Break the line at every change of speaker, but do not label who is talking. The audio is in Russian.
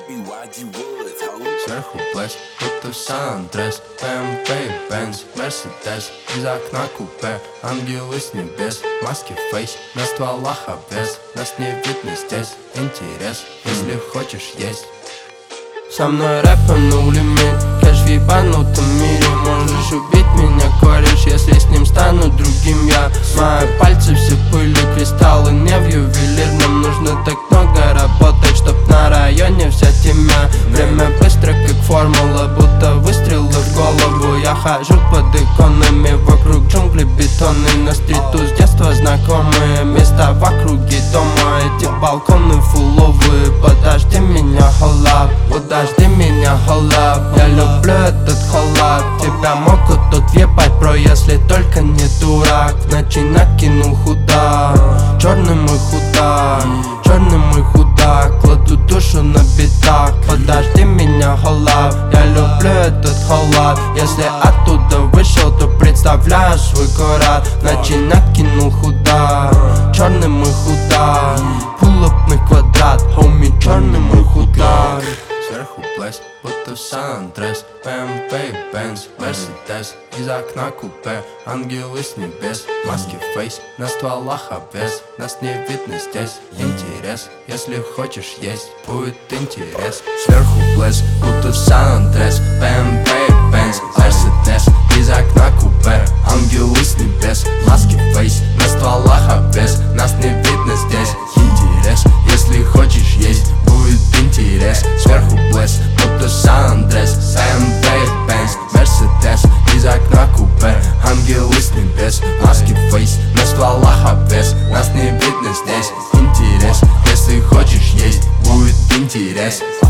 Сверху блэс, будто Сан-Андрес, БМВ и Бенз, Мерседес, из окна купе, ангелы с небес, маски фейс, на стволах обвес, нас не видно здесь, интерес, если хочешь есть. Со мной рэпом no лимит, кэш в ебанутом мире. Можешь убить меня, кореш, если с ним стану другим я. Мои пальцы все пыли, кристаллы не в ювелирном. Нужно так много работать, чтоб на районе взять имя. Время быстро, как формула, будто выстрелы в голову. Я хожу под иконами, вокруг джунгли бетонные. На стриту с детства знакомые места в округе дома. Эти балконы фуловые, подожди меня, холап. Подожди меня, холап, я люблю этот холап. Тебя могут тут въебать, бро, если только не дурак. В ночи накинул худак, черный мой худак, черный мой худак. Кладу душу на битах, подожди меня, холап. Я люблю этот холап, если оттуда вышел, то представляю свой город. В ночи накинул худак, черный мой худак. Пулапный квадрат, хоми, черный мой худак. Сверху блэс, будто Сан-Андрес, БМВ и Бенз, Мерседес, из окна купе, ангелы с небес, маски фейс, на стволах обвес, нас не видно здесь, интерес, если хочешь есть, будет интерес. Сверху блэс, будто Сан-Андрес, БМВ и Бенз, Мерседес, из окна купе, ангелы с небес, маски фейс, на стволах обвес, нас не видно здесь, интерес, если хочешь есть, будет интерес. Сверху блэс, будто Сан-Андрес, БМВ и Бенз, Мерседес, из окна купе, ангелы с небес, маски фейс, на стволах обвес, нас не видно здесь, интерес, если хочешь есть, будет интерес.